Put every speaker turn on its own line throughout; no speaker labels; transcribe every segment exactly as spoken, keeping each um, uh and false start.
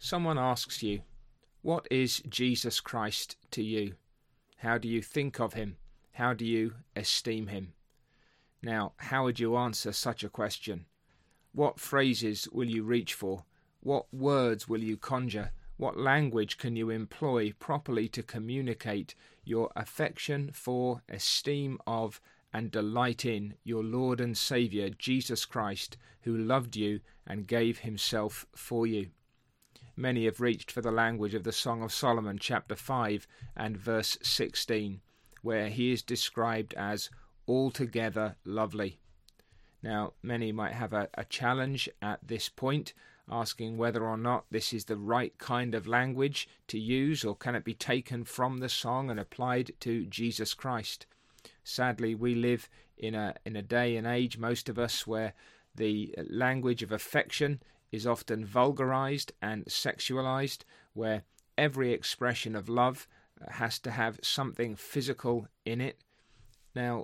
Someone asks you, what is Jesus Christ to you? How do you think of him? How do you esteem him? Now, how would you answer such a question? What phrases will you reach for? What words will you conjure? What language can you employ properly to communicate your affection for, esteem of, and delight in your Lord and Saviour, Jesus Christ, who loved you and gave himself for you? Many have reached for the language of the Song of Solomon, chapter five and verse sixteen, where he is described as altogether lovely. Now, many might have a, a challenge at this point, asking whether or not this is the right kind of language to use, or can it be taken from the song and applied to Jesus Christ? Sadly, we live in a in a day and age, most of us, where the language of affection is often vulgarized and sexualized, where every expression of love has to have something physical in it. Now,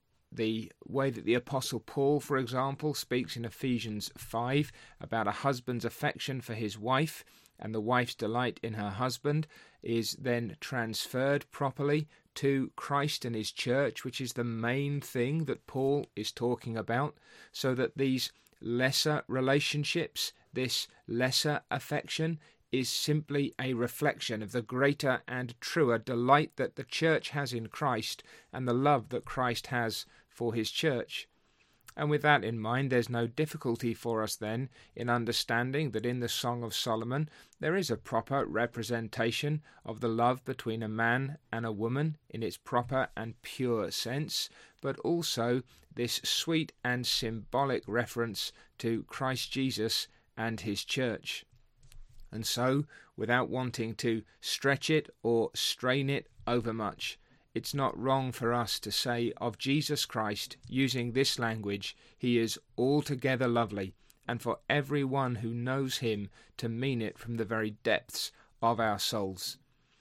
the way that the Apostle Paul, for example, speaks in Ephesians five about a husband's affection for his wife and the wife's delight in her husband is then transferred properly to Christ and his church, which is the main thing that Paul is talking about, so that these lesser relationships, this lesser affection, is simply a reflection of the greater and truer delight that the church has in Christ and the love that Christ has for his church. And with that in mind, there's no difficulty for us then in understanding that in the Song of Solomon there is a proper representation of the love between a man and a woman in its proper and pure sense, but also this sweet and symbolic reference to Christ Jesus and his church. And so, without wanting to stretch it or strain it overmuch, it's not wrong for us to say of Jesus Christ, using this language, he is altogether lovely, and for everyone who knows him to mean it from the very depths of our souls.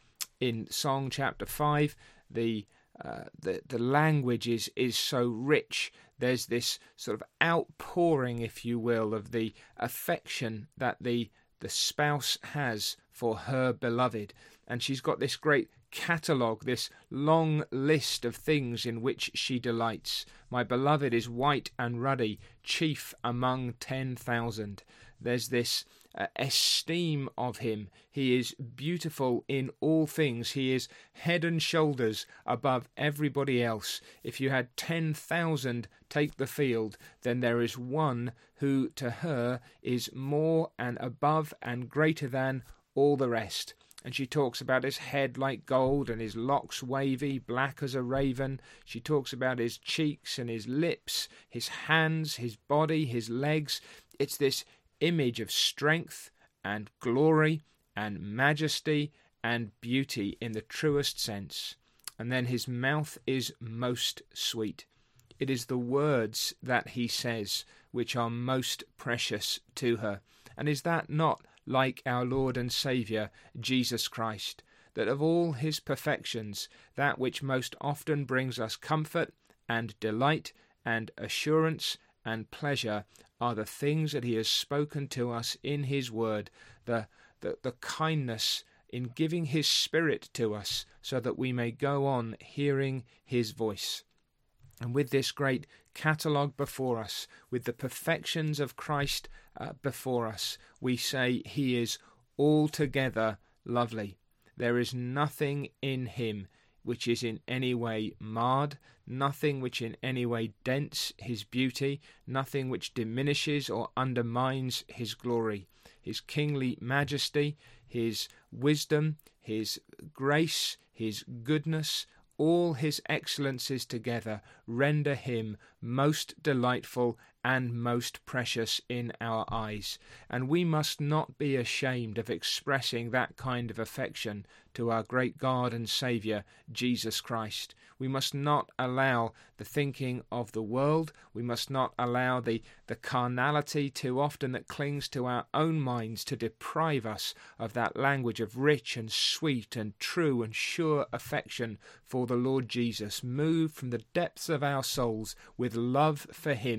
In Song chapter five, the uh, the, the language is, is so rich. There's this sort of outpouring, if you will, of the affection that the the spouse has for her beloved. And she's got this great catalogue, this long list of things in which she delights. My beloved is white and ruddy, chief among ten thousand. There's this uh, esteem of him. He is beautiful in all things. He is head and shoulders above everybody else. If you had ten thousand take the field, then there is one who to her is more and above and greater than all the rest. And she talks about his head like gold and his locks wavy, black as a raven. She talks about his cheeks and his lips, his hands, his body, his legs. It's this image of strength and glory and majesty and beauty in the truest sense. And then his mouth is most sweet. It is the words that he says which are most precious to her. And is that not like our Lord and Saviour, Jesus Christ, that of all his perfections, that which most often brings us comfort and delight and assurance and pleasure are the things that he has spoken to us in his word, the, the, the kindness in giving his Spirit to us so that we may go on hearing his voice. And with this great catalogue before us, with the perfections of Christ uh, before us, we say he is altogether lovely. There is nothing in him which is in any way marred, nothing which in any way dents his beauty, nothing which diminishes or undermines his glory. His kingly majesty, his wisdom, his grace, his goodness, all his excellences together render him most delightful and most precious in our eyes. And we must not be ashamed of expressing that kind of affection to our great God and Saviour, Jesus Christ. We must not allow the thinking of the world, we must not allow the, the carnality too often that clings to our own minds to deprive us of that language of rich and sweet and true and sure affection for the Lord Jesus, moved from the depths of our souls with love for him,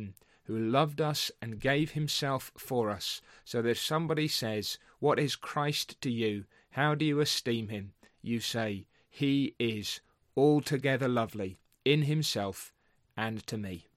who loved us and gave himself for us. So that if somebody says, "What is Christ to you? How do you esteem him?" you say, "He is altogether lovely in himself and to me."